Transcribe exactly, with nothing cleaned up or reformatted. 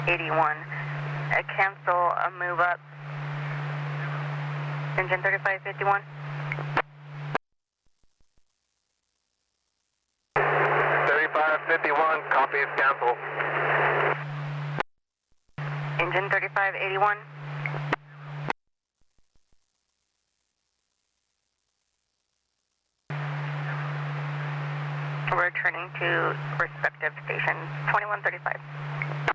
eighty-one. Uh, cancel a move up. Engine thirty-five fifty-one. thirty-five fifty-one, copy is cancel. Engine thirty-five eighty-one. We're returning to respective stations. twenty-one thirty-five.